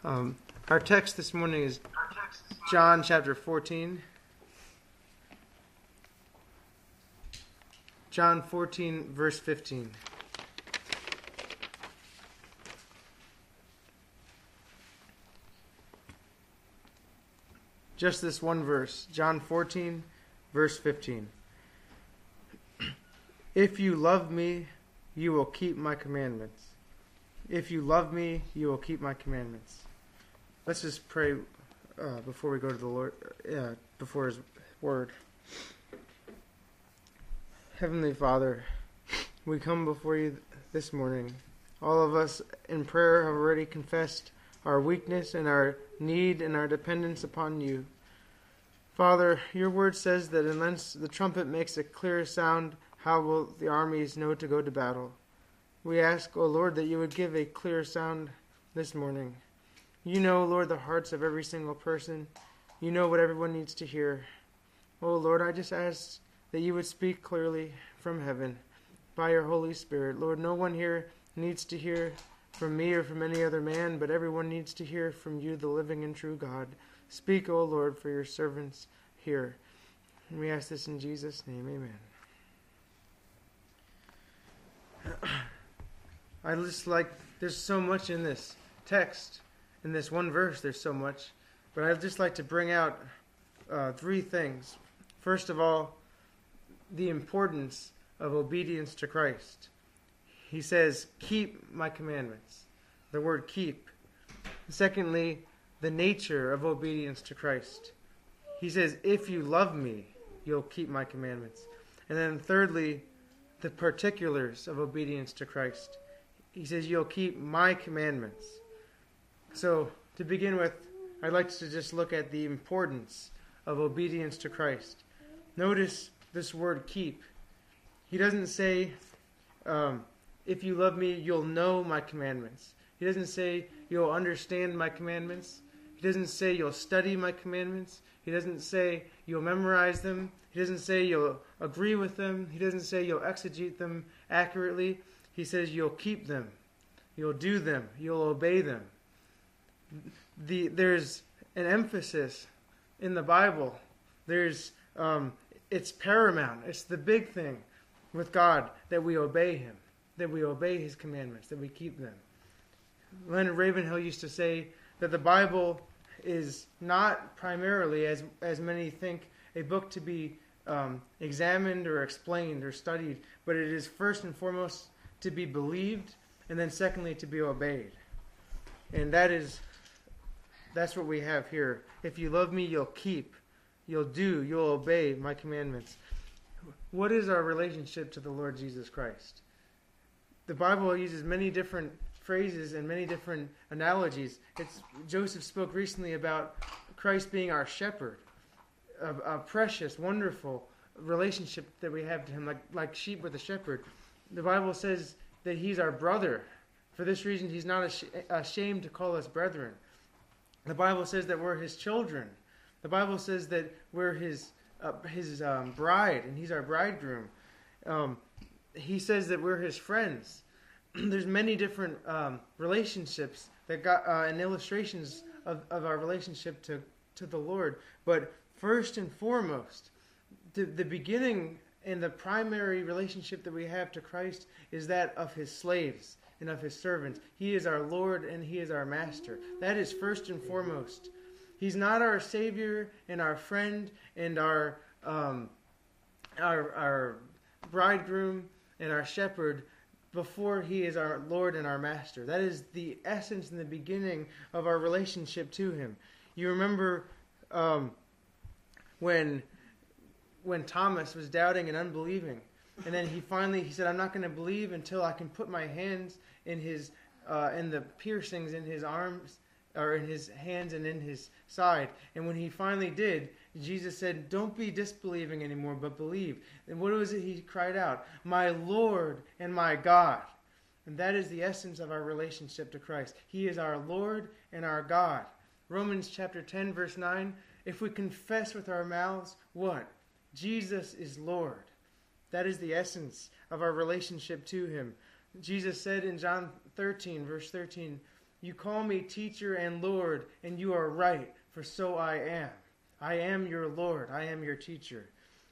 Our text this morning is John chapter 14. John 14, verse 15. Just this one verse, John 14, verse 15. If you love me, you will keep my commandments. If you love me, you will keep my commandments. Let's just pray before we go to the Lord, before His Word. Heavenly Father, we come before you this morning. All of us in prayer have already confessed our weakness and our need and our dependence upon you. Father, your word says that unless the trumpet makes a clear sound, how will the armies know to go to battle? We ask, O Lord, that you would give a clear sound this morning. You know, Lord, the hearts of every single person. You know what everyone needs to hear. Oh, Lord, I just ask that you would speak clearly from heaven by your Holy Spirit. Lord, no one here needs to hear from me or from any other man, but everyone needs to hear from you, the living and true God. Speak, O Lord, for your servants here. And we ask this in Jesus' name, amen. There's so much in this text. In this one verse, there's so much. But I'd just like to bring out three things. First of all, the importance of obedience to Christ. He says, keep my commandments. The word keep. Secondly, the nature of obedience to Christ. He says, if you love me, you'll keep my commandments. And then thirdly, the particulars of obedience to Christ. He says, you'll keep my commandments. So, to begin with, I'd like to just look at the importance of obedience to Christ. Notice this word keep. He doesn't say, if you love me, you'll know my commandments. He doesn't say you'll understand my commandments. He doesn't say you'll study my commandments. He doesn't say you'll memorize them. He doesn't say you'll agree with them. He doesn't say you'll exegete them accurately. He says you'll keep them. You'll do them. You'll obey them. There's an emphasis in the Bible. It's paramount. It's the big thing with God that we obey Him, that we obey His commandments, that we keep them. Leonard Ravenhill used to say that the Bible is not primarily, as many think, a book to be examined or explained or studied, but it is first and foremost to be believed, and then secondly to be obeyed. And that's what we have here. If you love me, you'll keep, you'll do, you'll obey my commandments. What is our relationship to the Lord Jesus Christ? The Bible uses many different phrases and many different analogies. Joseph spoke recently about Christ being our shepherd, a precious, wonderful relationship that we have to Him, like sheep with a shepherd. The Bible says that He's our brother. For this reason, He's not ashamed to call us brethren. The Bible says that we're His children. The Bible says that we're His bride, and He's our bridegroom. He says that we're His friends. There's many different relationships that got and illustrations of our relationship to the Lord. But first and foremost, the beginning and the primary relationship that we have to Christ is that of His slaves and of His servants. He is our Lord and He is our Master. That is first and foremost. He's not our Savior and our friend and our bridegroom and our shepherd before He is our Lord and our Master. That is the essence and the beginning of our relationship to Him. You remember when Thomas was doubting and unbelieving, and then he said, I'm not going to believe until I can put my hands in the piercings in His arms, or in His hands and in His side. And when he finally did, Jesus said, don't be disbelieving anymore, but believe. And what was it he cried out? My Lord and my God. And that is the essence of our relationship to Christ. He is our Lord and our God. Romans chapter 10, verse 9, if we confess with our mouths, what? Jesus is Lord. That is the essence of our relationship to Him. Jesus said in John 13, verse 13, You call me teacher and Lord, and you are right, for so I am. I am your Lord. I am your teacher.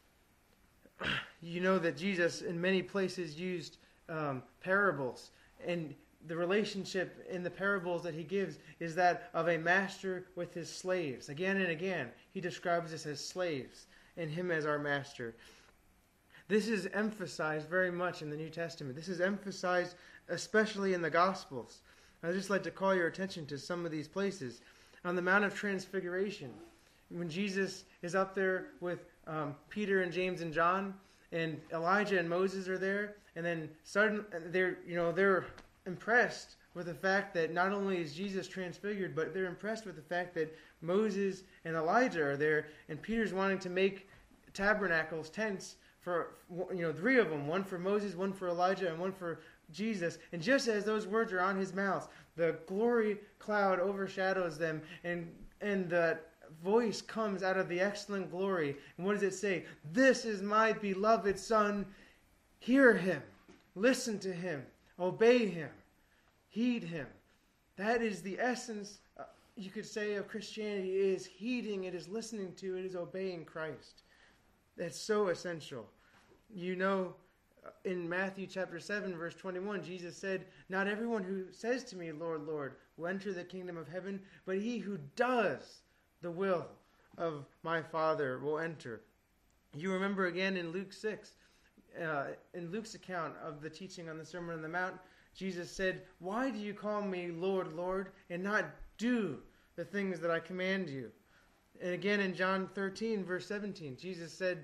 You know that Jesus in many places used parables, and the relationship in the parables that he gives is that of a master with his slaves. Again and again, he describes us as slaves and him as our master. This is emphasized very much in the New Testament. This is emphasized especially in the Gospels. I'd just like to call your attention to some of these places. On the Mount of Transfiguration, when Jesus is up there with Peter and James and John, and Elijah and Moses are there, and then suddenly they're impressed with the fact that not only is Jesus transfigured, but they're impressed with the fact that Moses and Elijah are there, and Peter's wanting to make tabernacles, tents, for three of them, one for Moses, one for Elijah, and one for Jesus. And just as those words are on his mouth, the glory cloud overshadows them, and the voice comes out of the excellent glory. And what does it say? This is my beloved Son. Hear him. Listen to him. Obey him. Heed him. That is the essence, you could say, of Christianity. It is heeding, it is listening to, it is obeying Christ. That's so essential. You know, in Matthew chapter 7, verse 21, Jesus said, not everyone who says to me, Lord, Lord, will enter the kingdom of heaven, but he who does the will of my Father will enter. You remember again in Luke 6, in Luke's account of the teaching on the Sermon on the Mount, Jesus said, why do you call me Lord, Lord, and not do the things that I command you? And again in John 13, verse 17, Jesus said,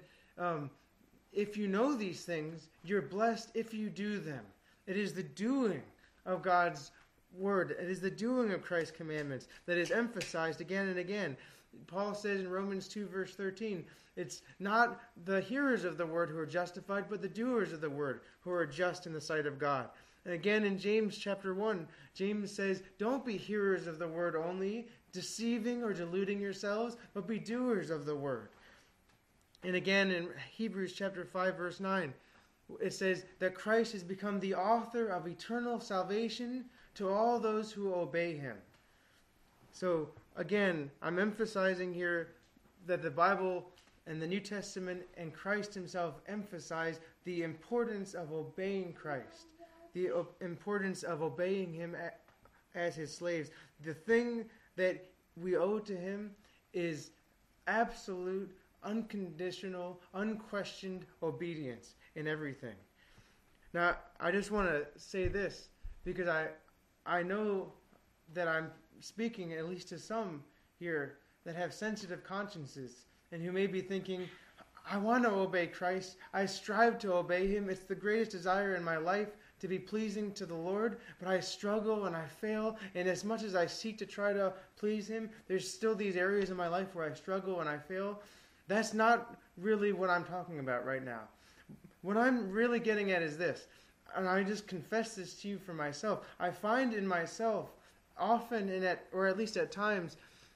if you know these things, you're blessed if you do them. It is the doing of God's word. It is the doing of Christ's commandments that is emphasized again and again. Paul says in Romans 2, verse 13, it's not the hearers of the word who are justified, but the doers of the word who are just in the sight of God. And again in James chapter 1, James says, don't be hearers of the word only, deceiving or deluding yourselves, but be doers of the word. And again in Hebrews chapter 5, verse 9, it says that Christ has become the author of eternal salvation to all those who obey him. So again, I'm emphasizing here that the Bible and the New Testament and Christ himself emphasize the importance of obeying Christ, the importance of obeying him as his slaves. The thing that we owe to him is absolute, unconditional, unquestioned obedience in everything. Now, I just want to say this, because I know that I'm speaking at least to some here that have sensitive consciences and who may be thinking, I want to obey Christ. I strive to obey him. It's the greatest desire in my life to be pleasing to the Lord, but I struggle and I fail. And as much as I seek to try to please him, there's still these areas in my life where I struggle and I fail. That's not really what I'm talking about right now. What I'm really getting at is this, and I just confess this to you for myself. I find in myself often, or at least at times,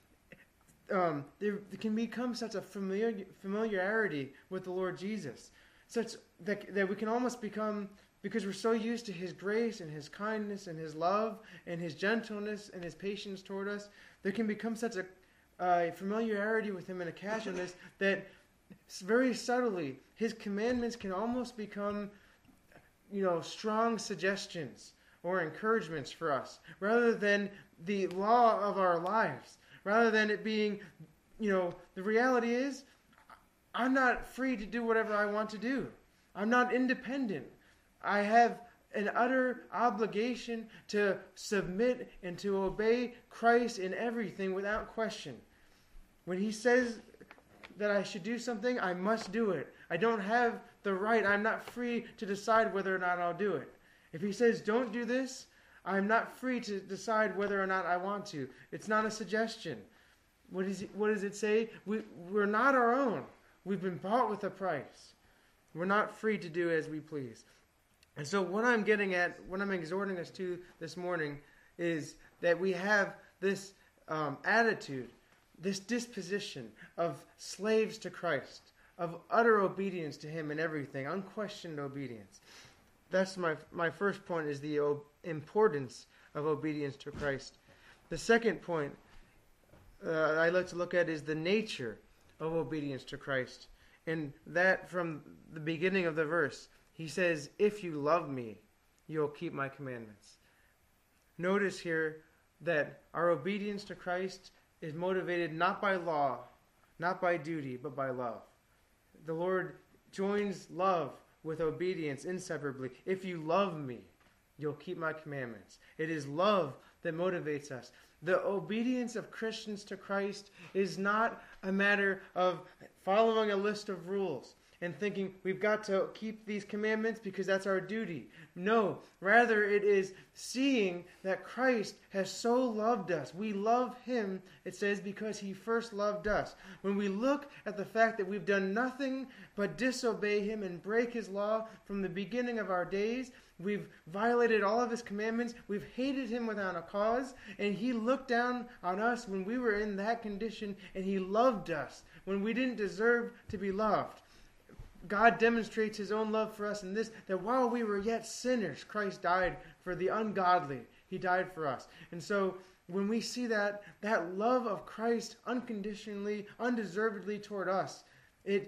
there can become such a familiarity with the Lord Jesus, such that we can almost become, because we're so used to his grace and his kindness and his love and his gentleness and his patience toward us, there can become such a familiarity with him and a casualness that very subtly his commandments can almost become, strong suggestions or encouragements for us, rather than the law of our lives. Rather than it being, the reality is, I'm not free to do whatever I want to do. I'm not independent. I have an utter obligation to submit and to obey Christ in everything without question. When he says that I should do something, I must do it. I don't have the right. I'm not free to decide whether or not I'll do it. If he says don't do this, I'm not free to decide whether or not I want to. It's not a suggestion. What does it say? We're not our own. We've been bought with a price. We're not free to do as we please. And so what I'm getting at, what I'm exhorting us to this morning, is that we have this attitude, this disposition of slaves to Christ, of utter obedience to him in everything, unquestioned obedience. That's my first point, is the importance of obedience to Christ. The second point I'd like to look at is the nature of obedience to Christ. And that from the beginning of the verse, he says, if you love me, you'll keep my commandments. Notice here that our obedience to Christ is motivated not by law, not by duty, but by love. The Lord joins love with obedience inseparably. If you love me, you'll keep my commandments. It is love that motivates us. The obedience of Christians to Christ is not a matter of following a list of rules and thinking we've got to keep these commandments because that's our duty. No, rather it is seeing that Christ has so loved us. We love him, it says, because he first loved us. When we look at the fact that we've done nothing but disobey him and break his law from the beginning of our days, we've violated all of his commandments, we've hated him without a cause, and he looked down on us when we were in that condition, and he loved us when we didn't deserve to be loved. God demonstrates his own love for us in this, that while we were yet sinners, Christ died for the ungodly. He died for us. And so when we see that love of Christ unconditionally, undeservedly toward us, it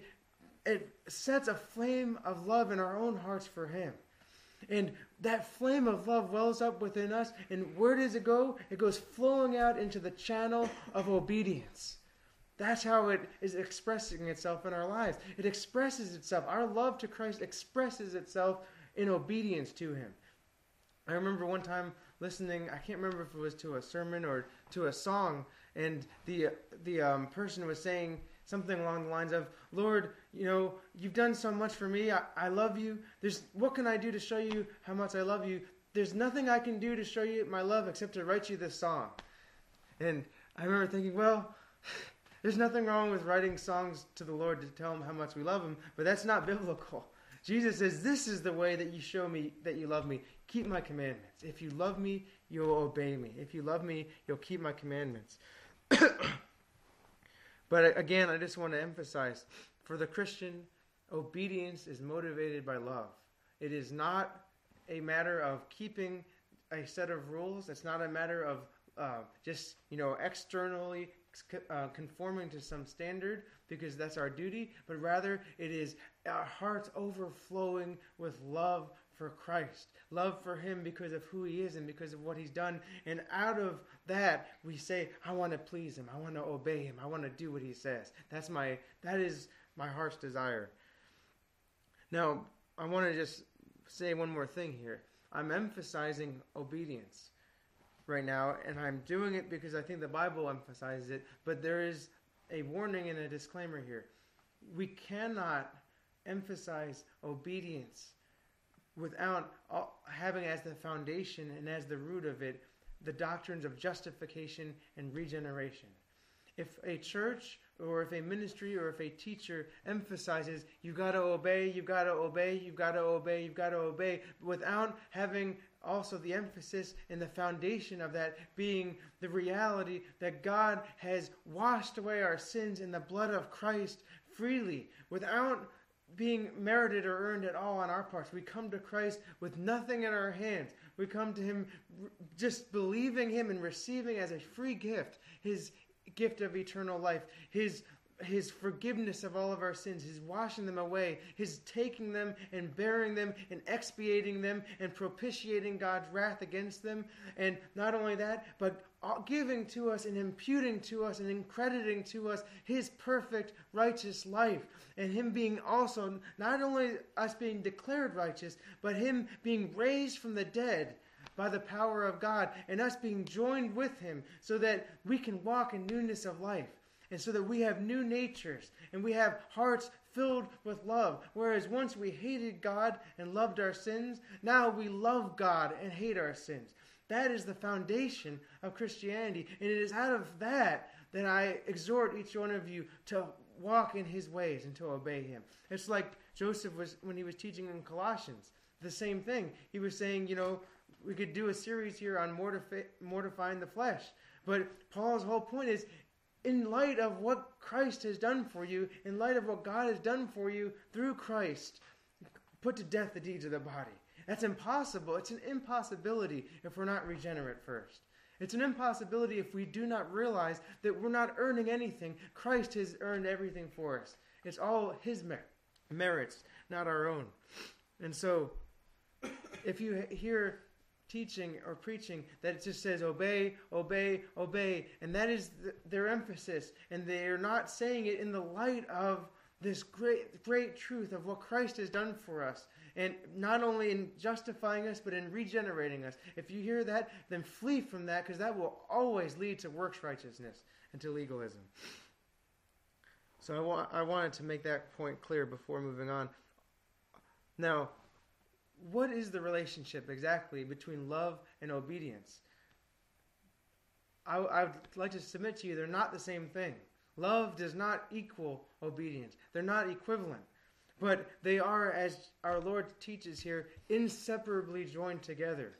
sets a flame of love in our own hearts for him. And that flame of love wells up within us, and where does it go? It goes flowing out into the channel of obedience. That's how it is expressing itself in our lives. It expresses itself. Our love to Christ expresses itself in obedience to him. I remember one time listening, I can't remember if it was to a sermon or to a song, and the person was saying something along the lines of, Lord, you've done so much for me. I love you. What can I do to show you how much I love you? There's nothing I can do to show you my love except to write you this song. And I remember thinking, well, there's nothing wrong with writing songs to the Lord to tell him how much we love him, but that's not biblical. Jesus says, this is the way that you show me that you love me. Keep my commandments. If you love me, you'll obey me. If you love me, you'll keep my commandments. But again, I just want to emphasize, for the Christian, obedience is motivated by love. It is not a matter of keeping a set of rules. It's not a matter of just externally conforming to some standard because that's our duty, but rather it is our hearts overflowing with love for Christ, love for him because of who he is and because of what he's done. And out of that, we say, I want to please him. I want to obey him. I want to do what he says. That is my heart's desire. Now, I want to just say one more thing here. I'm emphasizing obedience right now, and I'm doing it because I think the Bible emphasizes it, but there is a warning and a disclaimer here. We cannot emphasize obedience without having as the foundation and as the root of it the doctrines of justification and regeneration. If a church or if a ministry or if a teacher emphasizes you've got to obey, you've got to obey, you've got to obey, you've got to obey, without having also the emphasis and the foundation of that being the reality that God has washed away our sins in the blood of Christ freely, without being merited or earned at all on our parts. We come to Christ with nothing in our hands. We come to him just believing him and receiving as a free gift his gift of eternal life, his forgiveness of all of our sins, his washing them away, his taking them and bearing them and expiating them and propitiating God's wrath against them. And not only that, but giving to us and imputing to us and crediting to us his perfect righteous life. And him being also, not only us being declared righteous, but him being raised from the dead by the power of God, and us being joined with him so that we can walk in newness of life. And so that we have new natures and we have hearts filled with love. Whereas once we hated God and loved our sins, now we love God and hate our sins. That is the foundation of Christianity. And it is out of that I exhort each one of you to walk in his ways and to obey him. It's like Joseph was when he was teaching in Colossians. The same thing. He was saying, we could do a series here on mortifying the flesh. But Paul's whole point is, in light of what Christ has done for you, in light of what God has done for you through Christ, put to death the deeds of the body. That's impossible. It's an impossibility if we're not regenerate first. It's an impossibility if we do not realize that we're not earning anything. Christ has earned everything for us. It's all his merits, not our own. And so, if you hear teaching or preaching that it just says obey, obey, obey, and that is their emphasis, and they are not saying it in the light of this great truth of what Christ has done for us, and not only in justifying us, but in regenerating us. If you hear that, then flee from that, because that will always lead to works righteousness and to legalism. So I wanted to make that point clear before moving on. Now, what is the relationship exactly between love and obedience? I would like to submit to you, they're not the same thing. Love does not equal obedience. They're not equivalent. But they are, as our Lord teaches here, inseparably joined together.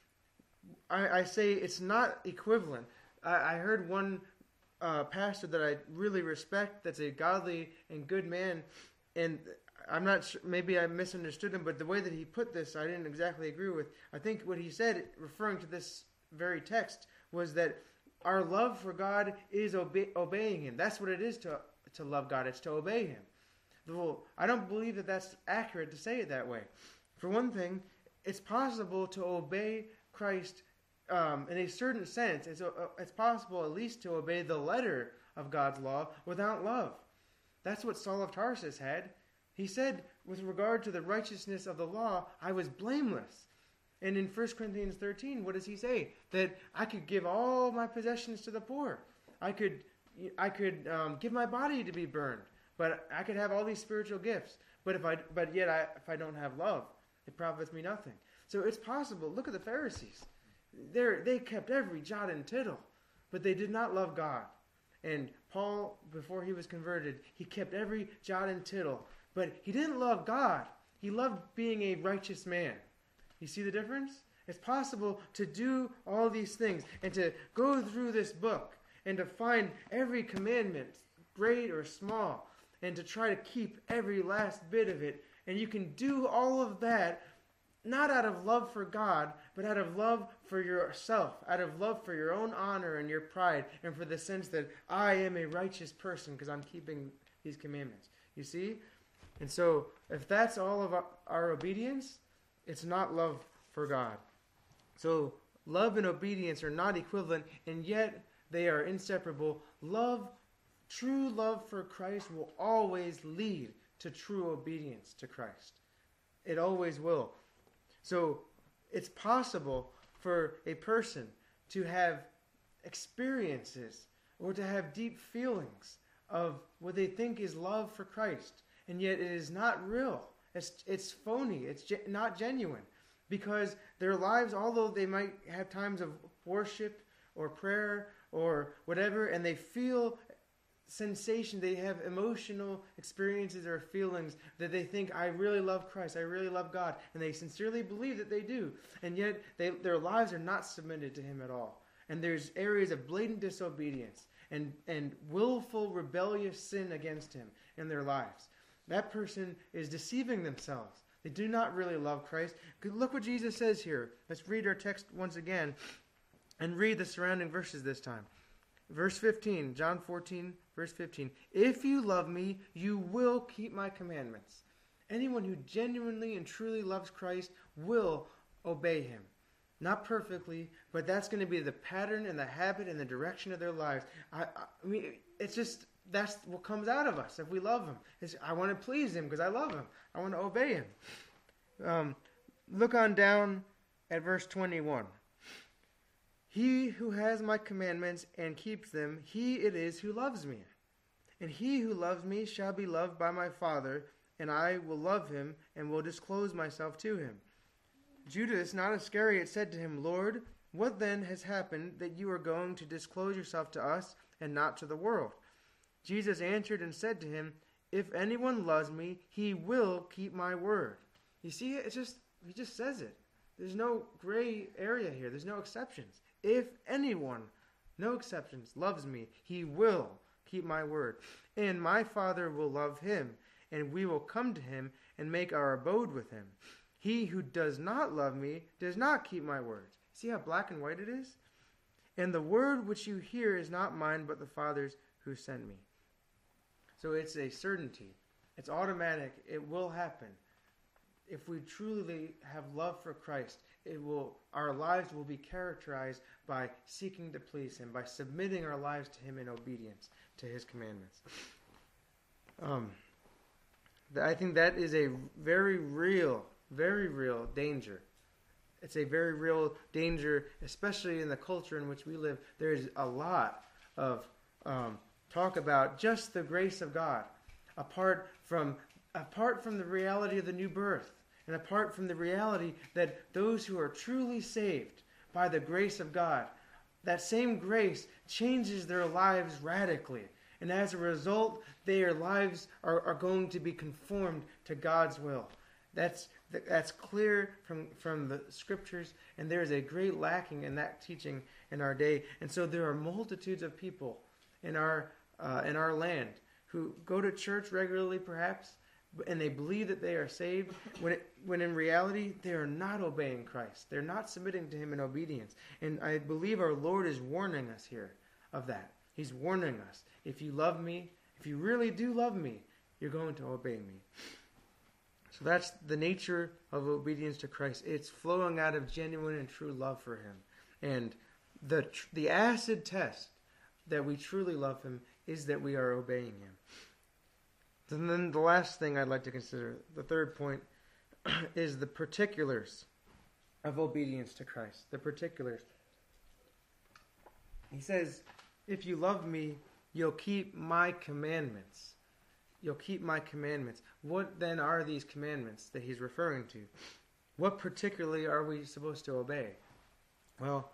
I say it's not equivalent. I heard one pastor that I really respect, that's a godly and good man, and I'm not sure, maybe I misunderstood him, but the way that he put this, I didn't exactly agree with. I think what he said, referring to this very text, was that our love for God is obeying him. That's what it is to love God. It's to obey him. Well, I don't believe that that's accurate to say it that way. For one thing, it's possible to obey Christ in a certain sense. It's possible at least to obey the letter of God's law without love. That's what Saul of Tarsus had. He said, with regard to the righteousness of the law, I was blameless. And in 1 Corinthians 13, what does he say? That I could give all my possessions to the poor. I could give my body to be burned. But I could have all these spiritual gifts. But if I don't have love, it profits me nothing. So it's possible. Look at the Pharisees. They kept every jot and tittle, but they did not love God. And Paul, before he was converted, he kept every jot and tittle, but he didn't love God. He loved being a righteous man. You see the difference? It's possible to do all these things and to go through this book and to find every commandment, great or small, and to try to keep every last bit of it. And you can do all of that not out of love for God, but out of love for yourself, out of love for your own honor and your pride, and for the sense that I am a righteous person because I'm keeping these commandments. You see? And so, if that's all of our obedience, it's not love for God. So, love and obedience are not equivalent, and yet they are inseparable. True love for Christ will always lead to true obedience to Christ. It always will. So, it's possible for a person to have experiences or to have deep feelings of what they think is love for Christ, and yet it is not real. It's phony. It's not genuine, because their lives, although they might have times of worship or prayer or whatever, and they feel sensation, they have emotional experiences or feelings that they think, I really love Christ, I really love God, and they sincerely believe that they do, and yet their lives are not submitted to him at all. And there's areas of blatant disobedience and willful rebellious sin against him in their lives. That person is deceiving themselves. They do not really love Christ. Look what Jesus says here. Let's read our text once again and read the surrounding verses this time. Verse 15, John 14, verse 15. If you love me, you will keep my commandments. Anyone who genuinely and truly loves Christ will obey him. Not perfectly, but that's going to be the pattern and the habit and the direction of their lives. I mean, that's what comes out of us if we love him. I want to please him because I love him. I want to obey him. Look on down at verse 21. He who has my commandments and keeps them, he it is who loves me. And he who loves me shall be loved by my Father, and I will love him and will disclose myself to him. Judas, not Iscariot, said to him, Lord, what then has happened that you are going to disclose yourself to us and not to the world? Jesus answered and said to him, if anyone loves me, he will keep my word. You see, he just says it. There's no gray area here. There's no exceptions. If anyone, no exceptions, loves me, he will keep my word. And my Father will love him, and we will come to him and make our abode with him. He who does not love me does not keep my words. See how black and white it is? And the word which you hear is not mine, but the Father's who sent me. So it's a certainty. It's automatic. It will happen. If we truly have love for Christ, our lives will be characterized by seeking to please Him, by submitting our lives to Him in obedience to His commandments. I think that is a very real danger. It's a very real danger, especially in the culture in which we live. There is a lot of talk about just the grace of God, apart from the reality of the new birth, and apart from the reality that those who are truly saved by the grace of God, that same grace changes their lives radically. And as a result, their lives are going to be conformed to God's will. That's clear from the Scriptures, and there is a great lacking in that teaching in our day. And so there are multitudes of people in our land who go to church regularly, perhaps, and they believe that they are saved, when in reality they are not obeying Christ. They're not submitting to Him in obedience. And I believe our Lord is warning us here of that. He's warning us. If you love me, if you really do love me, you're going to obey me. So that's the nature of obedience to Christ. It's flowing out of genuine and true love for Him. And the acid test that we truly love Him is that we are obeying Him. And then the last thing I'd like to consider, the third point, is the particulars of obedience to Christ. The particulars. He says, if you love me, you'll keep my commandments. You'll keep my commandments. What then are these commandments that he's referring to? What particularly are we supposed to obey? Well,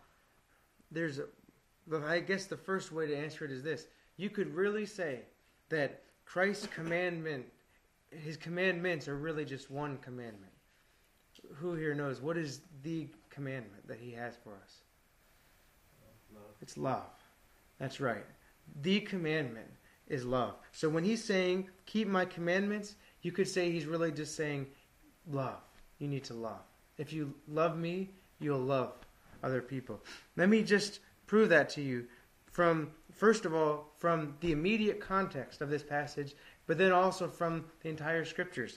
I guess the first way to answer it is this. You could really say that Christ's His commandments are really just one commandment. Who here knows what is the commandment that He has for us? Love. It's love. That's right. The commandment is love. So when He's saying, keep my commandments, you could say He's really just saying, love. You need to love. If you love me, you'll love other people. Let me just prove that to you first of all, from the immediate context of this passage, but then also from the entire Scriptures.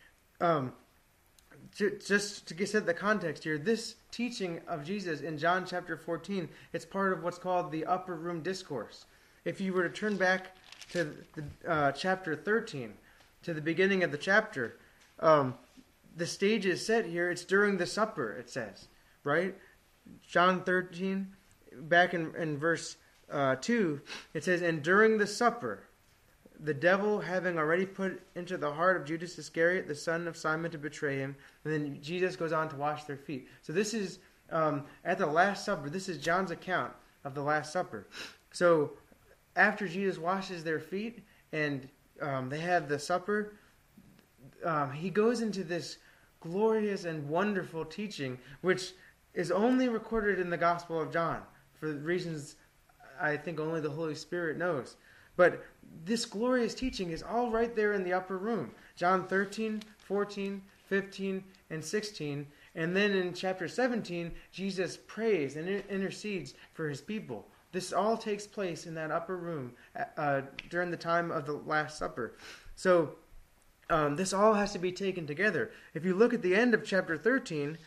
Just to set the context here, this teaching of Jesus in John chapter 14, it's part of what's called the Upper Room Discourse. If you were to turn back to chapter 13, to the beginning of the chapter, the stage is set here. It's during the supper, it says, right? John 13, back in verse 2, it says, and during the supper, the devil having already put into the heart of Judas Iscariot, the son of Simon, to betray him. And then Jesus goes on to wash their feet. So this is, at the Last Supper, this is John's account of the Last Supper. So after Jesus washes their feet and they have the supper, he goes into this glorious and wonderful teaching, which is only recorded in the Gospel of John, for reasons I think only the Holy Spirit knows. But this glorious teaching is all right there in the upper room. John 13, 14, 15, and 16. And then in chapter 17, Jesus prays and intercedes for His people. This all takes place in that upper room during the time of the Last Supper. So this all has to be taken together. If you look at the end of chapter 13,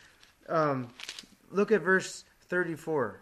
look at verse 34.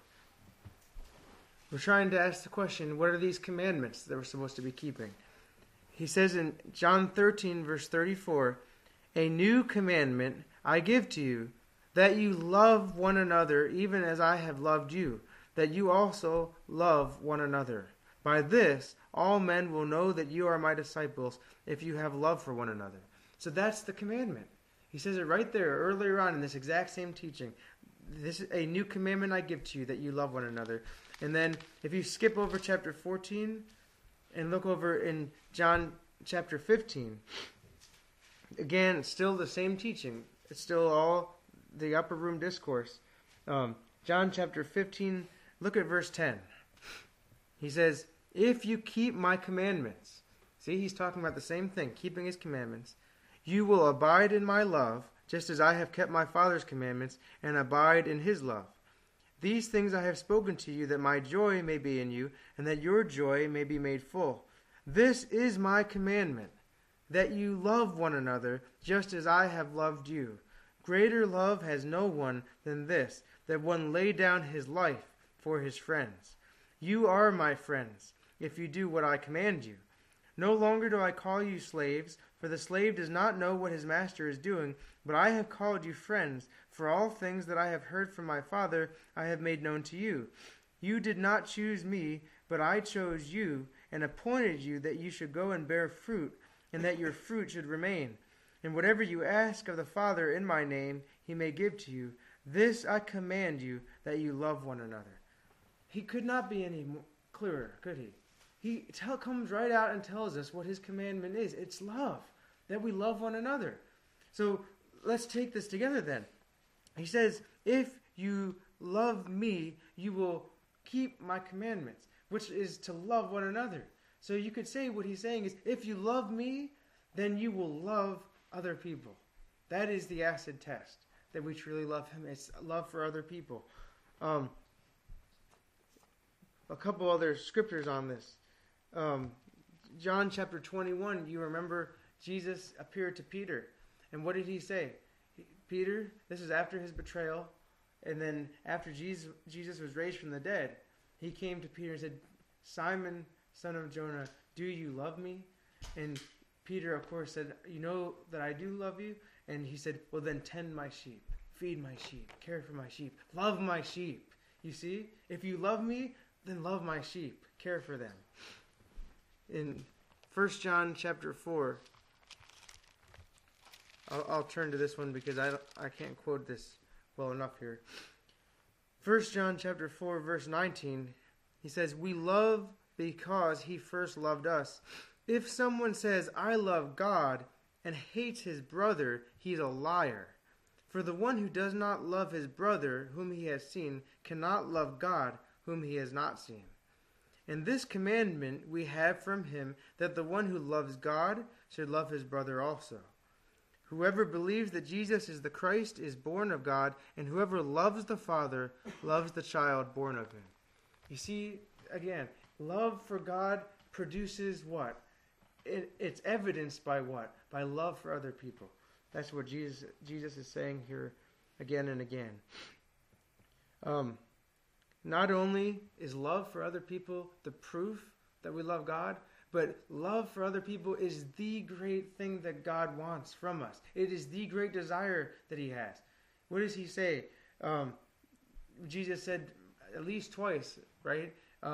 We're trying to ask the question, what are these commandments that we're supposed to be keeping? He says in John 13, verse 34, a new commandment I give to you, that you love one another even as I have loved you, that you also love one another. By this, all men will know that you are my disciples, if you have love for one another. So that's the commandment. He says it right there earlier on in this exact same teaching. This is a new commandment I give to you, that you love one another. And then if you skip over chapter 14 and look over in John chapter 15, again, it's still the same teaching. It's still all the upper room discourse. John chapter 15, look at verse 10. He says, if you keep my commandments, see, he's talking about the same thing, keeping His commandments, you will abide in my love, just as I have kept my Father's commandments and abide in His love. These things I have spoken to you, that my joy may be in you, and that your joy may be made full. This is my commandment, that you love one another, just as I have loved you. Greater love has no one than this, that one lay down his life for his friends. You are my friends, if you do what I command you. No longer do I call you slaves, for the slave does not know what his master is doing, but I have called you friends, for all things that I have heard from my Father I have made known to you. You did not choose me, but I chose you, and appointed you that you should go and bear fruit, and that your fruit should remain. And whatever you ask of the Father in my name, he may give to you. This I command you, that you love one another. He could not be any clearer, could he? He comes right out and tells us what his commandment is. It's love, that we love one another. So let's take this together then. He says, if you love me, you will keep my commandments, which is to love one another. So you could say what he's saying is, if you love me, then you will love other people. That is the acid test, that we truly love him. It's love for other people. A couple other scriptures on this. John chapter 21, you remember Jesus appeared to Peter. And what did he say? Peter, this is after his betrayal. And then after Jesus was raised from the dead, he came to Peter and said, Simon, son of Jonah, do you love me? And Peter, of course, said, you know that I do love you. And he said, well, then tend my sheep, feed my sheep, care for my sheep, love my sheep. You see, if you love me, then love my sheep, care for them. In 1 John chapter 4, I'll turn to this one because I can't quote this well enough here. 1 John chapter 4, verse 19, he says, we love because he first loved us. If someone says, I love God, and hates his brother, he's a liar. For the one who does not love his brother whom he has seen cannot love God whom he has not seen. And this commandment we have from him, that the one who loves God should love his brother also. Whoever believes that Jesus is the Christ is born of God, and whoever loves the Father loves the child born of him. You see, again, love for God produces what? It's evidenced by what? By love for other people. That's what Jesus is saying here again and again. Not only is love for other people the proof that we love God, but love for other people is the great thing that God wants from us. It is the great desire that he has. What does he say? Jesus said at least twice, right?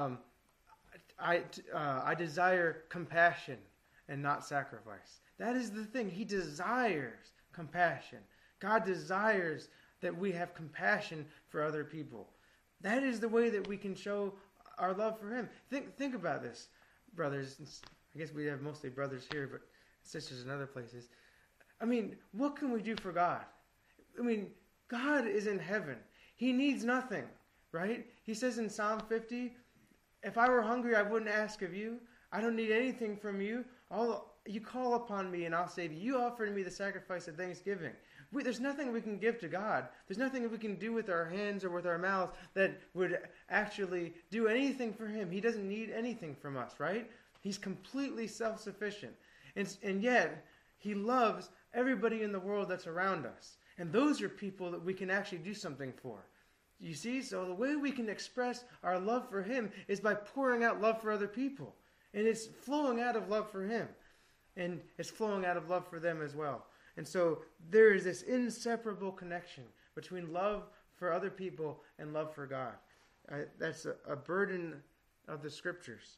I desire compassion and not sacrifice. That is the thing. He desires compassion. God desires that we have compassion for other people. That is the way that we can show our love for him. Think about this, brothers. I guess we have mostly brothers here, but sisters in other places. I mean, what can we do for God? I mean, God is in heaven. He needs nothing, right? He says in Psalm 50, if I were hungry, I wouldn't ask of you. I don't need anything from you. You call upon me and I'll save you. You offer me the sacrifice of thanksgiving. There's nothing we can give to God. There's nothing we can do with our hands or with our mouths that would actually do anything for him. He doesn't need anything from us, right? He's completely self-sufficient. And yet, he loves everybody in the world that's around us. And those are people that we can actually do something for. You see? So the way we can express our love for him is by pouring out love for other people. And it's flowing out of love for him. And it's flowing out of love for them as well. And so there is this inseparable connection between love for other people and love for God. That's a burden of the scriptures.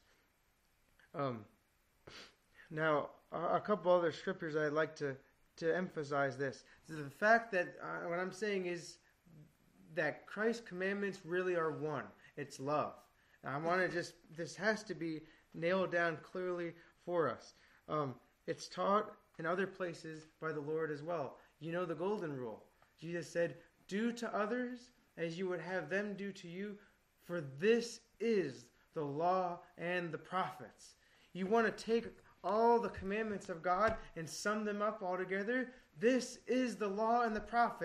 Now, a couple other scriptures I'd like to emphasize this. So the fact that what I'm saying is that Christ's commandments really are one. It's love. Now, I want to this has to be nailed down clearly for us. It's taught in other places by the Lord as well. You know the golden rule. Jesus said, do to others as you would have them do to you, for this is the law and the prophets. You want to take all the commandments of God and sum them up all together? This is the law and the prophets.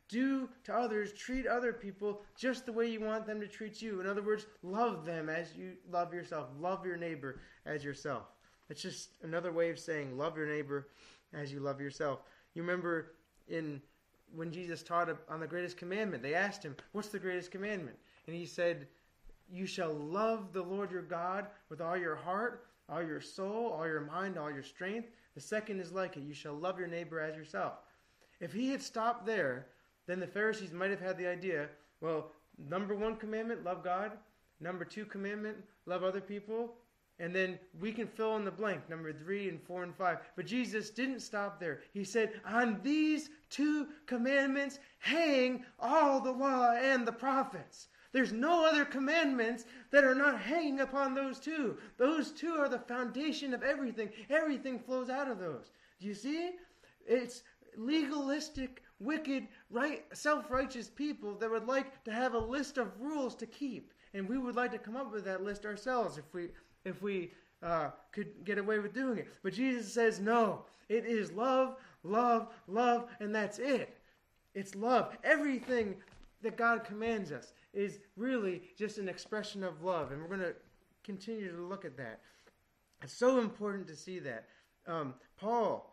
do to others, treat other people just the way you want them to treat you. In other words, love them as you love yourself. Love your neighbor as yourself. It's just another way of saying love your neighbor as you love yourself. You remember when Jesus taught on the greatest commandment, they asked him, what's the greatest commandment? And he said, you shall love the Lord your God with all your heart, all your soul, all your mind, all your strength. The second is like it. You shall love your neighbor as yourself. If he had stopped there, then the Pharisees might have had the idea, well, number 1 commandment, love God. Number 2 commandment, love other people. And then we can fill in the blank, number 3 and 4 and 5. But Jesus didn't stop there. He said, on these 2 commandments hang all the law and the prophets. There's no other commandments that are not hanging upon those 2. Those 2 are the foundation of everything. Everything flows out of those. Do you see? It's legalistic, wicked, self-righteous people that would like to have a list of rules to keep. And we would like to come up with that list ourselves if we could get away with doing it. But Jesus says, no, it is love, love, love, and that's it. It's love. Everything that God commands us is really just an expression of love. And we're going to continue to look at that. It's so important to see that. Paul,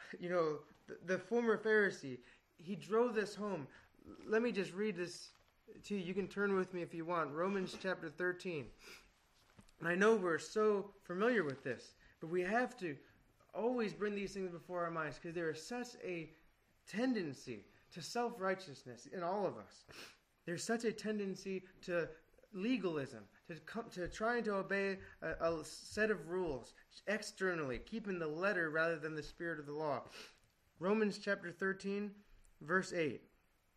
the former Pharisee, he drove this home. Let me just read this to you. You can turn with me if you want. Romans chapter 13. And I know we're so familiar with this, but we have to always bring these things before our minds because there is such a tendency to self-righteousness in all of us. There's such a tendency to legalism, to trying to obey a set of rules externally, keeping the letter rather than the spirit of the law. Romans chapter 13, verse 8.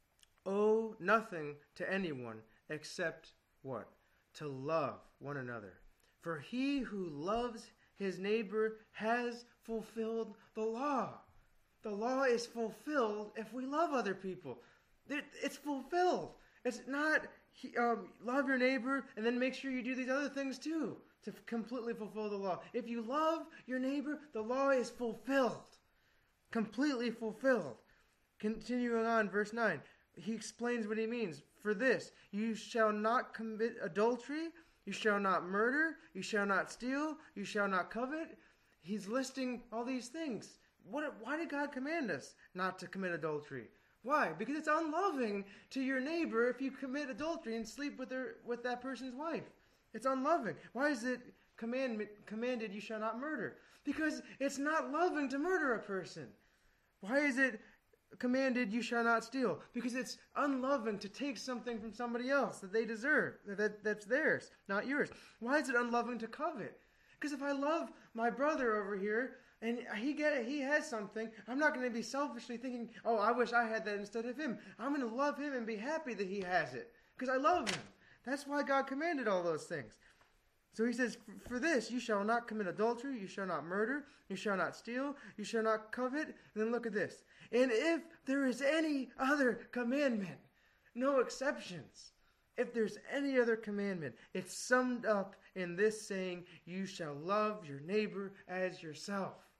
Owe nothing to anyone except what? To love one another. For he who loves his neighbor has fulfilled the law. The law is fulfilled if we love other people. It's fulfilled. It's not love your neighbor and then make sure you do these other things too to completely fulfill the law. If you love your neighbor, the law is fulfilled. Completely fulfilled. Continuing on, verse 9. He explains what he means. For this, you shall not commit adultery, you shall not murder, you shall not steal, you shall not covet. He's listing all these things. Why did God command us not to commit adultery? Why? Because it's unloving to your neighbor if you commit adultery and sleep with that person's wife. It's unloving. Why is it commanded you shall not murder? Because it's not loving to murder a person. Why is it commanded you shall not steal? Because it's unloving to take something from somebody else that they deserve, that's theirs, not yours. Why is it unloving to covet? Because if I love my brother over here and he has something, I'm not going to be selfishly thinking, oh, I wish I had that instead of him. I'm going to love him and be happy that he has it because I love him. That's why God commanded all those things. So he says, for this, you shall not commit adultery, you shall not murder, you shall not steal, you shall not covet. And then look at this. And if there is any other commandment, no exceptions. If there's any other commandment, it's summed up in this saying, you shall love your neighbor as yourself.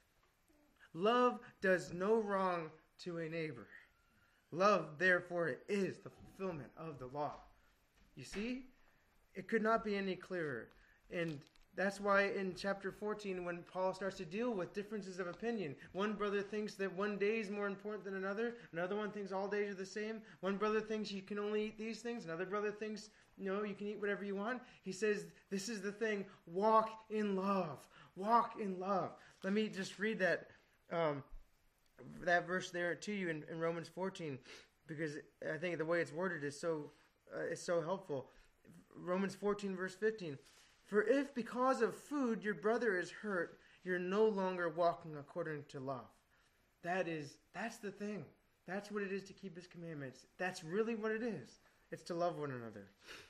Love does no wrong to a neighbor. Love, therefore, is the fulfillment of the law. You see? It could not be any clearer. And that's why in chapter 14, when Paul starts to deal with differences of opinion, one brother thinks that one day is more important than another one thinks all days are the same, one brother thinks you can only eat these things, another brother thinks, no, you can eat whatever you want. He says, this is the thing, walk in love. Walk in love. Let me just read that verse there to you in Romans 14, because I think the way it's worded is so helpful. Romans 14, verse 15. For if because of food your brother is hurt, you're no longer walking according to love. That's the thing. That's what it is to keep his commandments. That's really what it is. It's to love one another.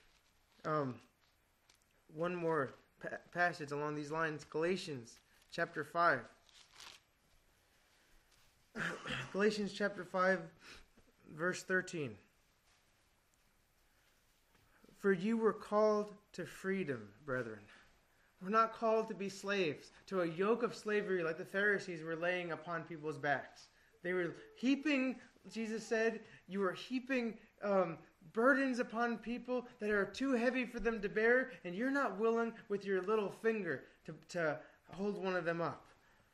One more passage along these lines. Galatians chapter 5. Galatians chapter 5, verse 13. For you were called to freedom, brethren. We're not called to be slaves, to a yoke of slavery like the Pharisees were laying upon people's backs. They were heaping Jesus said, you are heaping burdens upon people that are too heavy for them to bear, and you're not willing with your little finger to hold one of them up.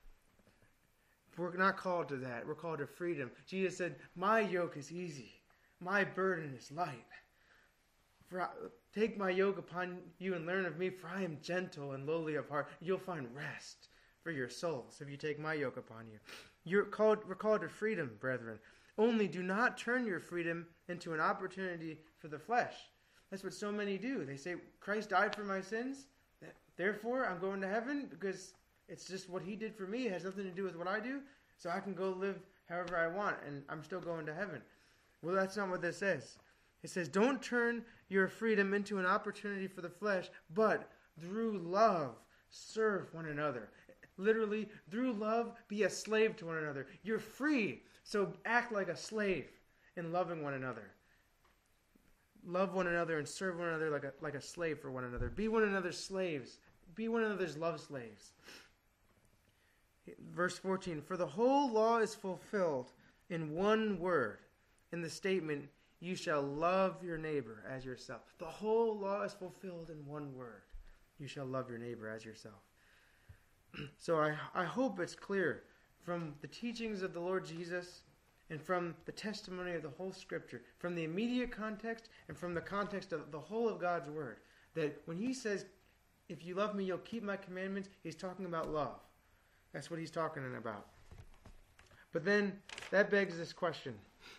We're not called to that. We're called to freedom. Jesus said, my yoke is easy. My burden is light. Take my yoke upon you and learn of me, for I am gentle and lowly of heart. You'll find rest for your souls if you take my yoke upon you. We're called to freedom, brethren. Only do not turn your freedom into an opportunity for the flesh. That's what so many do. They say, Christ died for my sins, therefore I'm going to heaven because it's just what he did for me. It has nothing to do with what I do, so I can go live however I want, and I'm still going to heaven. Well, that's not what this says. It says, don't turn your freedom into an opportunity for the flesh, but through love, serve one another. Literally, through love, be a slave to one another. You're free, so act like a slave in loving one another. Love one another and serve one another like a slave for one another. Be one another's slaves. Be one another's love slaves. Verse 14, for the whole law is fulfilled in one word, in the statement, you shall love your neighbor as yourself. The whole law is fulfilled in one word. You shall love your neighbor as yourself. So I hope it's clear from the teachings of the Lord Jesus and from the testimony of the whole Scripture, from the immediate context and from the context of the whole of God's Word, that when he says, if you love me, you'll keep my commandments, he's talking about love. That's what he's talking about. But then that begs this question.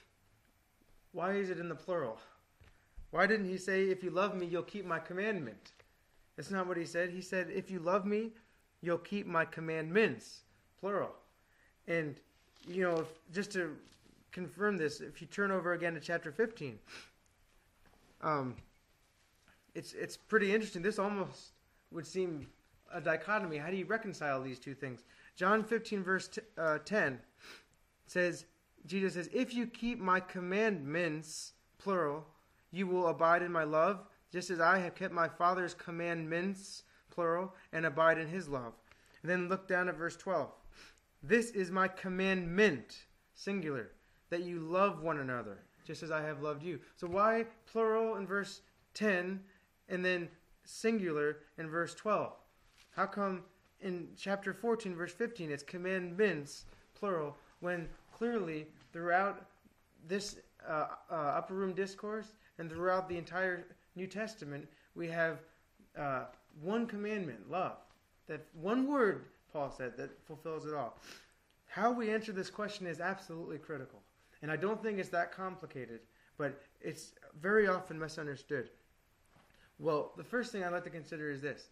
Why is it in the plural? Why didn't he say, if you love me, you'll keep my commandment? That's not what he said. He said, if you love me, you'll keep my commandments, plural. And, just to confirm this, if you turn over again to chapter 15, it's pretty interesting. This almost would seem a dichotomy. How do you reconcile these two things? John 15, verse 10 says, Jesus says, if you keep my commandments, plural, you will abide in my love, just as I have kept my Father's commandments, plural, and abide in his love. And then look down at verse 12. This is my commandment, singular, that you love one another, just as I have loved you. So why plural in verse 10 and then singular in verse 12? How come in chapter 14, verse 15, it's commandments, plural, when clearly throughout this upper room discourse and throughout the entire New Testament, we have one commandment, love. That one word, Paul said, that fulfills it all. How we answer this question is absolutely critical. And I don't think it's that complicated, but it's very often misunderstood. Well, the first thing I'd like to consider is this.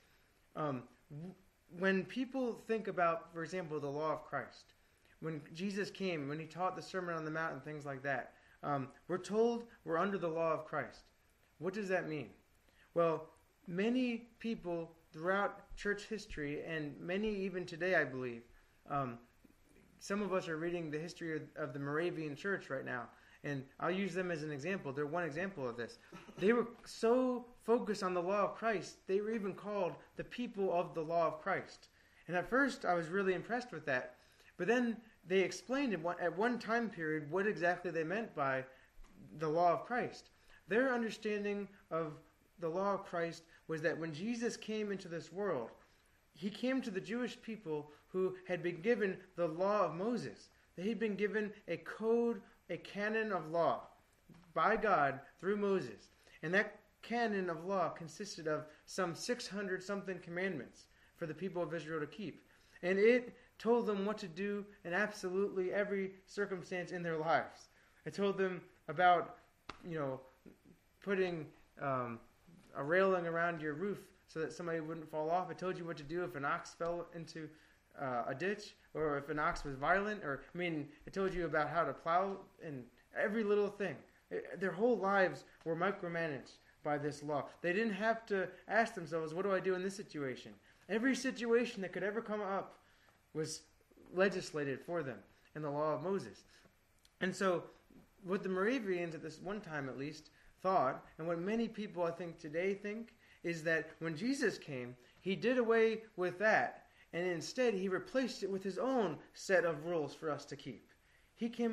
When people think about, for example, the law of Christ, when Jesus came, when he taught the Sermon on the Mount and things like that, we're told we're under the law of Christ. What does that mean? Well, many people throughout church history, and many even today, I believe, some of us are reading the history of the Moravian Church right now, and I'll use them as an example. They're one example of this. They were so focused on the law of Christ, they were even called the people of the law of Christ. And at first, I was really impressed with that. But then they explained at one time period what exactly they meant by the law of Christ. Their understanding of the law of Christ was that when Jesus came into this world, he came to the Jewish people who had been given the law of Moses. They had been given a code, a canon of law by God through Moses. And that canon of law consisted of some 600-something commandments for the people of Israel to keep. And it told them what to do in absolutely every circumstance in their lives. It told them about, putting a railing around your roof so that somebody wouldn't fall off. It told you what to do if an ox fell into a ditch, or if an ox was violent, it told you about how to plow and every little thing. Their whole lives were micromanaged by this law. They didn't have to ask themselves, what do I do in this situation? Every situation that could ever come up was legislated for them in the law of Moses. And so what the Moravians at this one time at least thought, and what many people I think today think, is that when Jesus came, he did away with that, and instead he replaced it with his own set of rules for us to keep. He came up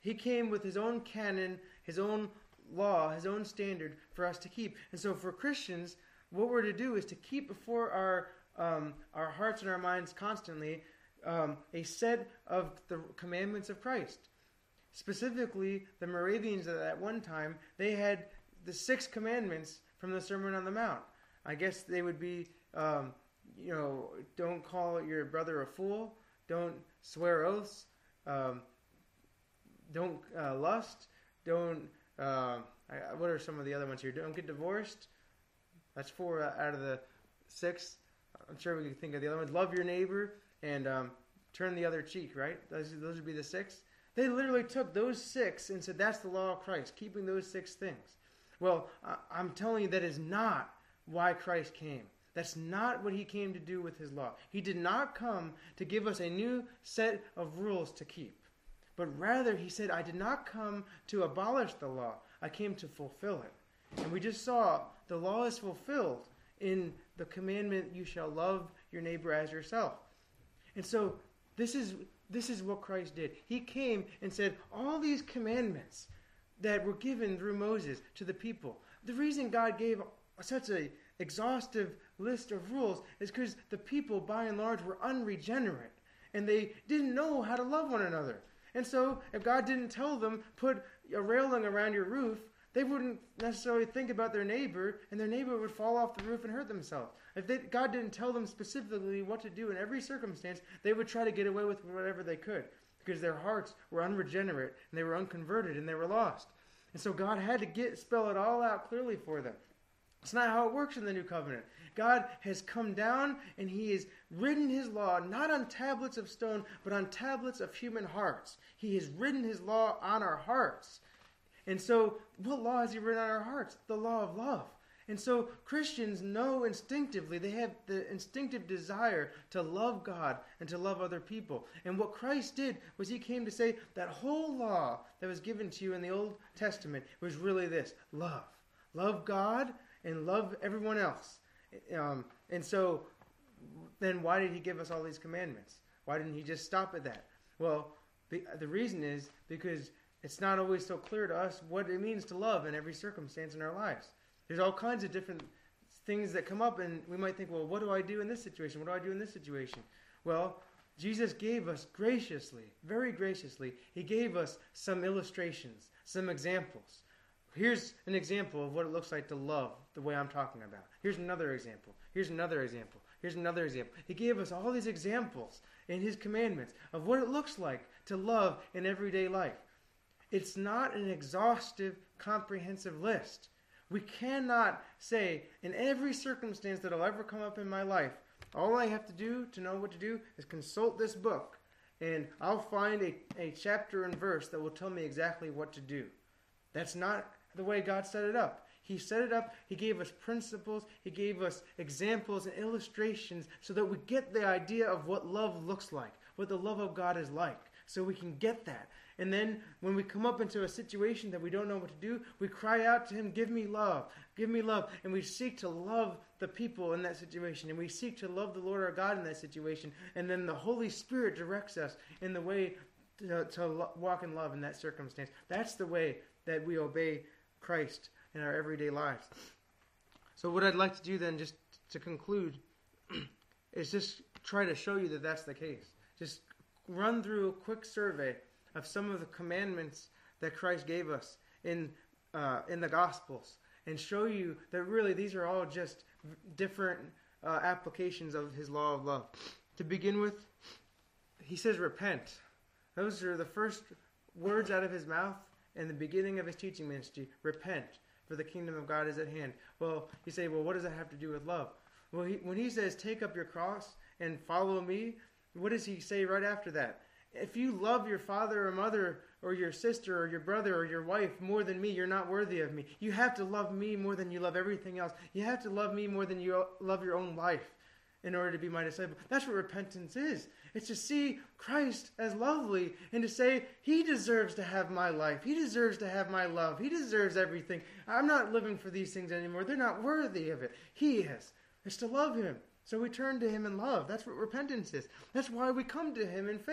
He came with his own canon, his own law, his own standard for us to keep. And so for Christians, what we're to do is to keep before our hearts and our minds constantly a set of the commandments of Christ. Specifically, the Moravians at one time, they had the 6 commandments from the Sermon on the Mount. I guess they would be, don't call your brother a fool, don't swear oaths, don't lust, don't, what are some of the other ones here? Don't get divorced. That's 4 out of the 6. I'm sure we can think of the other ones. Love your neighbor and turn the other cheek, right? Those would be the 6. They literally took those 6 and said, that's the law of Christ, keeping those 6 things. Well, I'm telling you that is not why Christ came. That's not what he came to do with his law. He did not come to give us a new set of rules to keep. But rather, he said, I did not come to abolish the law. I came to fulfill it. And we just saw the law is fulfilled in the commandment, you shall love your neighbor as yourself. And so this is what Christ did. He came and said, all these commandments that were given through Moses to the people, the reason God gave such an exhaustive list of rules is because the people, by and large, were unregenerate. And they didn't know how to love one another. And so, if God didn't tell them, put a railing around your roof, they wouldn't necessarily think about their neighbor, and their neighbor would fall off the roof and hurt themselves. If God didn't tell them specifically what to do in every circumstance, they would try to get away with whatever they could, because their hearts were unregenerate, and they were unconverted, and they were lost. And so God had to spell it all out clearly for them. It's not how it works in the new covenant. God has come down and he has written his law not on tablets of stone, but on tablets of human hearts. He has written his law on our hearts. And so, what law has he written on our hearts? The law of love. And so, Christians know instinctively, they have the instinctive desire to love God and to love other people. And what Christ did was he came to say that whole law that was given to you in the Old Testament was really this: love. Love God and love everyone else. And so, then why did he give us all these commandments? Why didn't he just stop at that? Well, the reason is because it's not always so clear to us what it means to love in every circumstance in our lives. There's all kinds of different things that come up, and we might think, well, what do I do in this situation? What do I do in this situation? Well, Jesus gave us graciously, very graciously, he gave us some illustrations, some examples. Here's an example of what it looks like to love the way I'm talking about. Here's another example. Here's another example. Here's another example. He gave us all these examples in his commandments of what it looks like to love in everyday life. It's not an exhaustive, comprehensive list. We cannot say, in every circumstance that will ever come up in my life, all I have to do to know what to do is consult this book, and I'll find a chapter and verse that will tell me exactly what to do. That's not the way God set it up. He set it up, he gave us principles, he gave us examples and illustrations so that we get the idea of what love looks like, what the love of God is like, so we can get that. And then when we come up into a situation that we don't know what to do, we cry out to him, give me love, and we seek to love the people in that situation, and we seek to love the Lord our God in that situation, and then the Holy Spirit directs us in the way to walk in love in that circumstance. That's the way that we obey Christ in our everyday lives. So what I'd like to do then, just to conclude, is just try to show you that that's the case. Just run through a quick survey of some of the commandments that Christ gave us in the Gospels, and show you that really these are all just different applications of his law of love. To begin with, he says repent. Those are the first words out of his mouth in the beginning of his teaching ministry. Repent, for the kingdom of God is at hand. Well, you say, well, what does that have to do with love? Well, when he says, take up your cross and follow me, what does he say right after that? If you love your father or mother or your sister or your brother or your wife more than me, you're not worthy of me. You have to love me more than you love everything else. You have to love me more than you love your own life in order to be my disciple. That's what repentance is. It's to see Christ as lovely and to say, he deserves to have my life. He deserves to have my love. He deserves everything. I'm not living for these things anymore. They're not worthy of it. He is. It's to love him. So we turn to him in love. That's what repentance is. That's why we come to him in faith.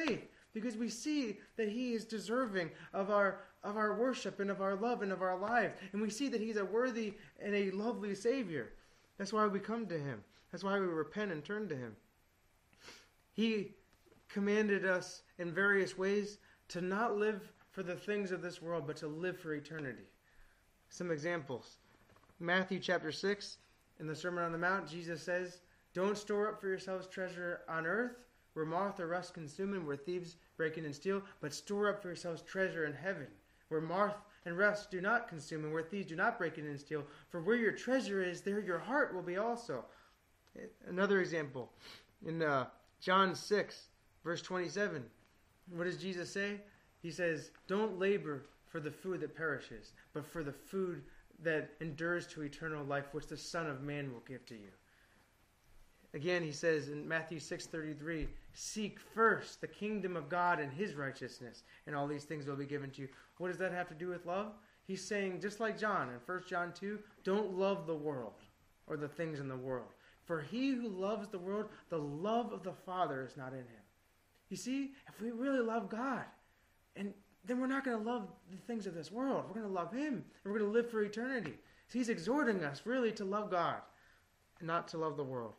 because we see that He is deserving of our worship and of our love and of our lives. And we see that He's a worthy and a lovely Savior. That's why we come to Him. That's why we repent and turn to Him. He commanded us in various ways to not live for the things of this world, but to live for eternity. Some examples. Matthew chapter 6, in the Sermon on the Mount, Jesus says, "Don't store up for yourselves treasure on earth, where moth or rust consume and where thieves break in and steal, but store up for yourselves treasure in heaven, where moth and rust do not consume and where thieves do not break in and steal. For where your treasure is, there your heart will be also." Another example, in John 6, verse 27, what does Jesus say? He says, "Don't labor for the food that perishes, but for the food that endures to eternal life, which the Son of Man will give to you." Again, he says in Matthew 6:33, "Seek first the kingdom of God and His righteousness, and all these things will be given to you." What does that have to do with love? He's saying, just like John in 1 John 2, don't love the world or the things in the world. For he who loves the world, the love of the Father is not in him. You see, if we really love God, and then we're not going to love the things of this world. We're going to love Him, and we're going to live for eternity. So He's exhorting us really to love God and not to love the world.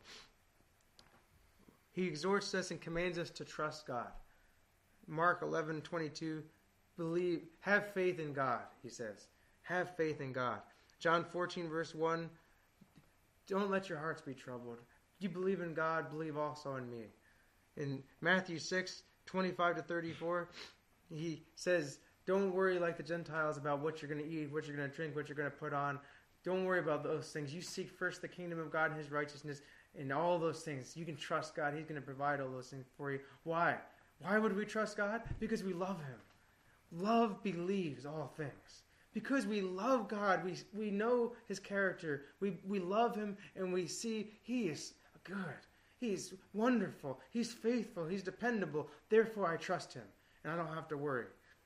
He exhorts us and commands us to trust God. Mark 11:22, have faith in God, he says. Have faith in God. John 14, verse 1, don't let your hearts be troubled. You believe in God, believe also in me. In Matthew 6:25-34, he says, don't worry like the Gentiles about what you're going to eat, what you're going to drink, what you're going to put on. Don't worry about those things. You seek first the kingdom of God and His righteousness, and all those things. You can trust God. He's going to provide all those things for you. Why? Why would we trust God? Because we love Him. Love believes all things. Because we love God, we know His character. We love Him, and we see He is good. He's wonderful. He's faithful. He's dependable. Therefore, I trust Him, and I don't have to worry.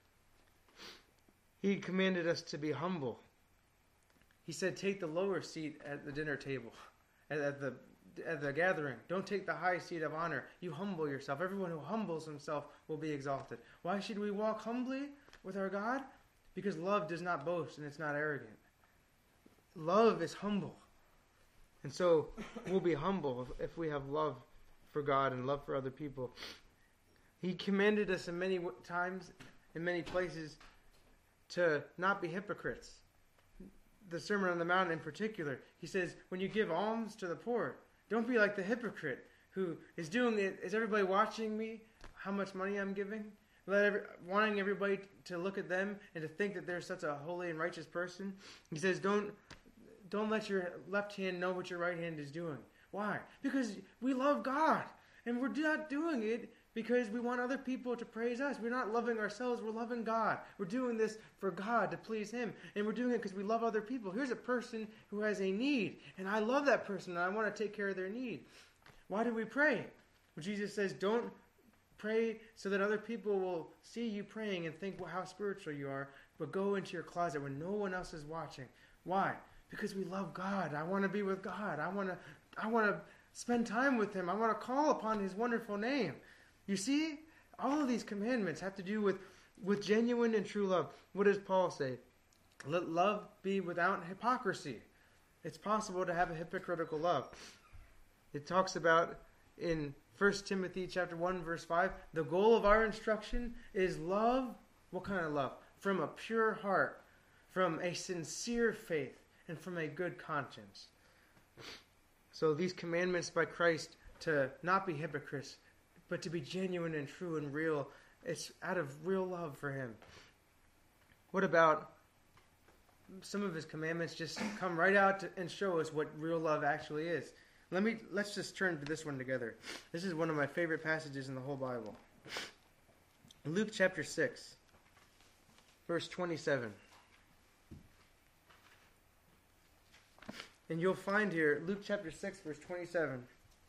He commanded us to be humble. He said, take the lower seat at the dinner table, at the gathering. Don't take the high seat of honor. You humble yourself. Everyone who humbles himself will be exalted. Why should we walk humbly with our God? Because love does not boast and it's not arrogant. Love is humble. And so we'll be humble if we have love for God and love for other people. He commanded us in many times, in many places, to not be hypocrites. The Sermon on the Mount in particular, he says, when you give alms to the poor, don't be like the hypocrite who is doing it. Is everybody watching me? How much money I'm giving? Wanting everybody to look at them and to think that they're such a holy and righteous person. He says, don't let your left hand know what your right hand is doing. Why? Because we love God. And we're not doing it because we want other people to praise us. We're not loving ourselves. We're loving God. We're doing this for God, to please Him. And we're doing it because we love other people. Here's a person who has a need. And I love that person. And I want to take care of their need. Why do we pray? Well, Jesus says, don't pray so that other people will see you praying and think how spiritual you are. But go into your closet when no one else is watching. Why? Because we love God. I want to be with God. I want to spend time with Him. I want to call upon His wonderful name. You see, all of these commandments have to do with genuine and true love. What does Paul say? Let love be without hypocrisy. It's possible to have a hypocritical love. It talks about in 1 Timothy chapter 1, verse 5, the goal of our instruction is love. What kind of love? From a pure heart, from a sincere faith, and from a good conscience. So these commandments by Christ to not be hypocrites, but to be genuine and true and real, it's out of real love for Him. What about some of His commandments just come right out and show us what real love actually is? Let's just turn to this one together. This is one of my favorite passages in the whole Bible. Luke chapter 6, verse 27. And you'll find here, Luke chapter 6, verse 27,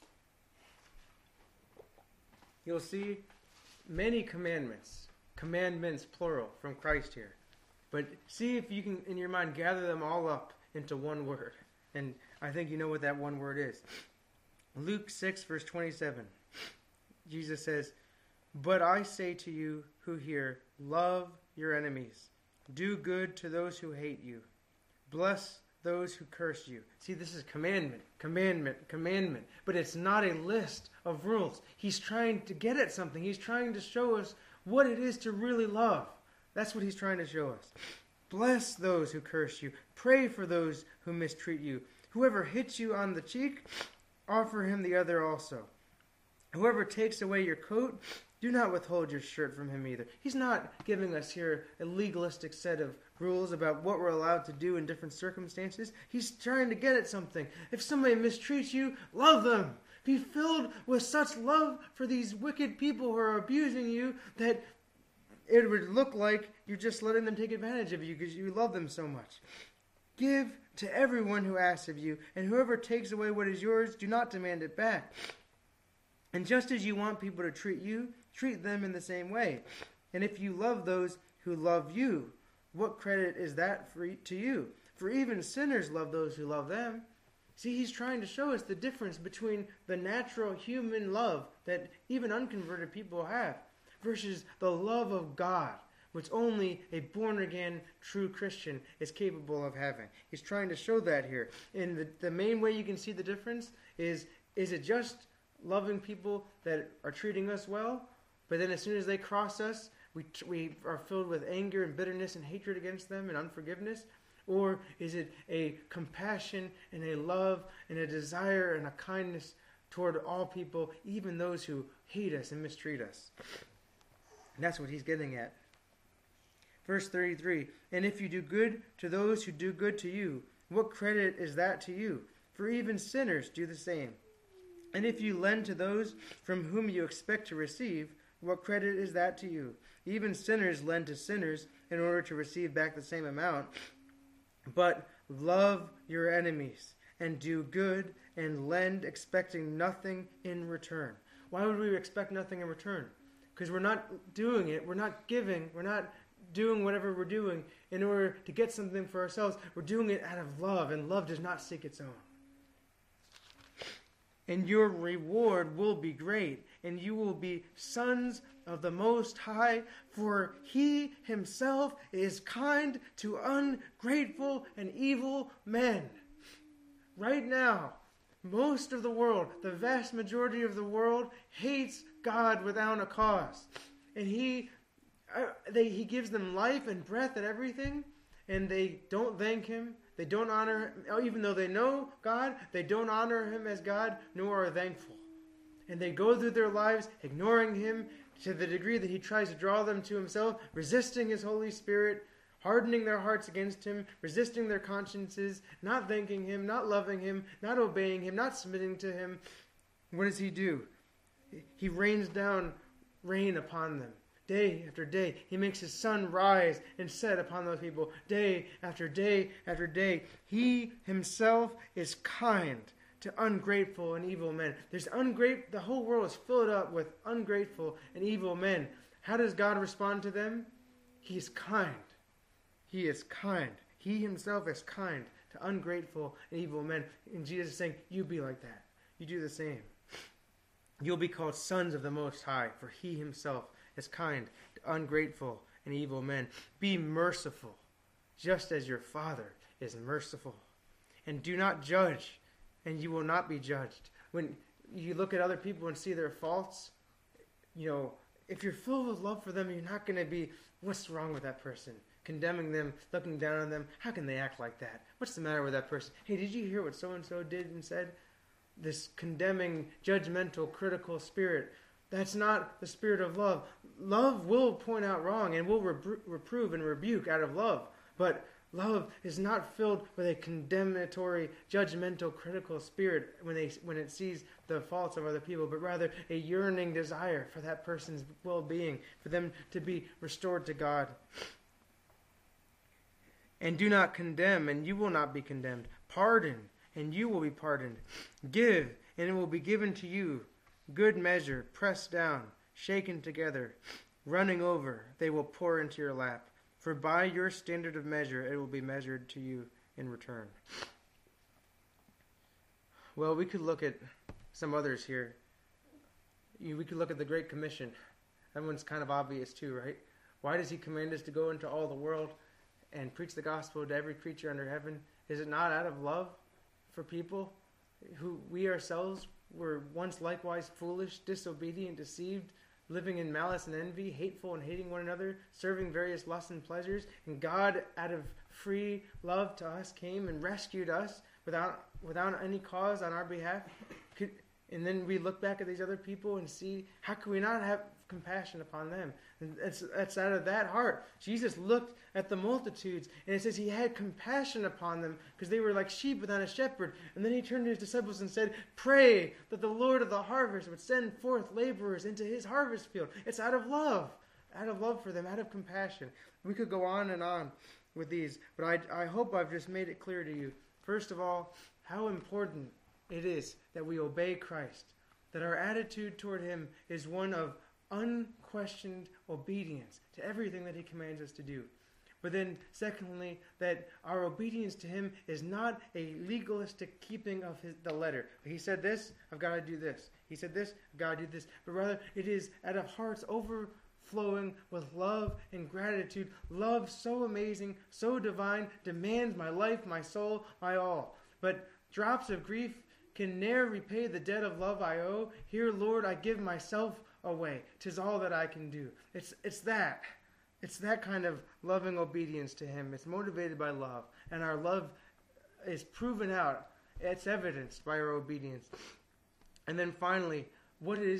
you'll see many commandments plural, from Christ here. But see if you can, in your mind, gather them all up into one word. And I think you know what that one word is. Luke 6, verse 27. Jesus says, But I say to you who hear, love your enemies. Do good to those who hate you. Bless those who curse you. See, this is commandment, commandment, commandment. But it's not a list of rules. He's trying to get at something. He's trying to show us what it is to really love. That's what he's trying to show us. Bless those who curse you. Pray for those who mistreat you. Whoever hits you on the cheek, offer him the other also. Whoever takes away your coat, do not withhold your shirt from him either. He's not giving us here a legalistic set of rules about what we're allowed to do in different circumstances. He's trying to get at something. If somebody mistreats you, love them. Be filled with such love for these wicked people who are abusing you that it would look like you're just letting them take advantage of you because you love them so much. Give to everyone who asks of you, and whoever takes away what is yours, do not demand it back. And just as you want people to treat you, treat them in the same way. And if you love those who love you, what credit is that to you? For even sinners love those who love them. See, he's trying to show us the difference between the natural human love that even unconverted people have versus the love of God, which only a born-again, true Christian is capable of having. He's trying to show that here. And the main way you can see the difference is it just loving people that are treating us well, but then as soon as they cross us, we are filled with anger and bitterness and hatred against them and unforgiveness? Or is it a compassion and a love and a desire and a kindness toward all people, even those who hate us and mistreat us? And that's what he's getting at. Verse 33, and if you do good to those who do good to you, what credit is that to you? For even sinners do the same. And if you lend to those from whom you expect to receive, what credit is that to you? Even sinners lend to sinners in order to receive back the same amount. But love your enemies, and do good, and lend, expecting nothing in return. Why would we expect nothing in return? Because we're not doing it, we're not giving, we're not doing whatever we're doing in order to get something for ourselves. We're doing it out of love, and love does not seek its own. And your reward will be great, and you will be sons of the Most High, for He Himself is kind to ungrateful and evil men. Right now, most of the world, the vast majority of the world, hates God without a cause. And He gives them life and breath and everything, and they don't thank Him. They don't honor Him. Even though they know God, they don't honor Him as God, nor are thankful. And they go through their lives ignoring Him to the degree that He tries to draw them to Himself, resisting His Holy Spirit, hardening their hearts against Him, resisting their consciences, not thanking Him, not loving Him, not obeying Him, not submitting to Him. What does He do? He rains down rain upon them. Day after day, He makes His sun rise and set upon those people. Day after day after day. He Himself is kind to ungrateful and evil men. The whole world is filled up with ungrateful and evil men. How does God respond to them? He is kind. He is kind. He Himself is kind to ungrateful and evil men. And Jesus is saying, you be like that. You do the same. You'll be called sons of the Most High, for He Himself is kind to ungrateful and evil men. Be merciful, just as your Father is merciful. And do not judge, and you will not be judged. When you look at other people and see their faults, if you're filled with love for them, you're not going to be, what's wrong with that person? Condemning them, looking down on them. How can they act like that? What's the matter with that person? Hey, did you hear what so-and-so did and said? This condemning, judgmental, critical spirit. That's not the spirit of love. Love will point out wrong and will reprove and rebuke out of love. But love is not filled with a condemnatory, judgmental, critical spirit when it sees the faults of other people, but rather a yearning desire for that person's well-being, for them to be restored to God. And do not condemn, and you will not be condemned. Pardon, and you will be pardoned. Give, and it will be given to you. Good measure, pressed down, shaken together, running over, they will pour into your lap. For by your standard of measure it will be measured to you in return. Well, we could look at some others here. We could look at the Great Commission That one's kind of obvious too, right? Why does he command us to go into all the world and preach the gospel to every creature under heaven? Is it not out of love for people who we ourselves were once likewise foolish, disobedient, deceived, living in malice and envy, hateful and hating one another, serving various lusts and pleasures, and God, out of free love to us, came and rescued us without any cause on our behalf? And then we look back at these other people and see, how can we not have compassion upon them? And that's out of that heart. Jesus looked at the multitudes, and it says he had compassion upon them because they were like sheep without a shepherd. And then he turned to his disciples and said, pray that the Lord of the harvest would send forth laborers into his harvest field. It's out of love for them, out of compassion. We could go on with these, but I hope I've just made it clear to you, first of all, how important it is that we obey Christ, that our attitude toward him is one of unquestioned obedience to everything that he commands us to do. But then, secondly, that our obedience to him is not a legalistic keeping of the letter. He said this, I've got to do this. He said this, I've got to do this. But rather, it is out of hearts overflowing with love and gratitude. Love so amazing, so divine, demands my life, my soul, my all. But drops of grief can ne'er repay the debt of love I owe. Here, Lord, I give myself away. 'Tis all that I can do. It's that kind of loving obedience to him. It's motivated by love, and our love is proven out. It's evidenced by our obedience. And then finally, what is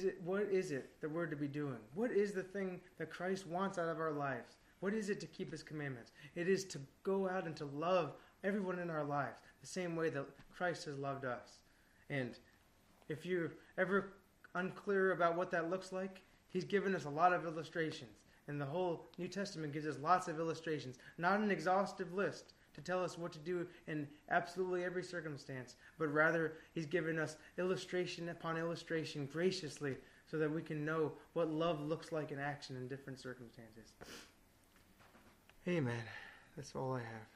it that we're to be doing? What is the thing that Christ wants out of our lives? What is it to keep his commandments? It is to go out and to love everyone in our lives the same way that Christ has loved us. And if you're ever unclear about what that looks like, he's given us a lot of illustrations. And the whole New Testament gives us lots of illustrations. Not an exhaustive list to tell us what to do in absolutely every circumstance, but rather he's given us illustration upon illustration graciously so that we can know what love looks like in action in different circumstances. Amen. That's all I have.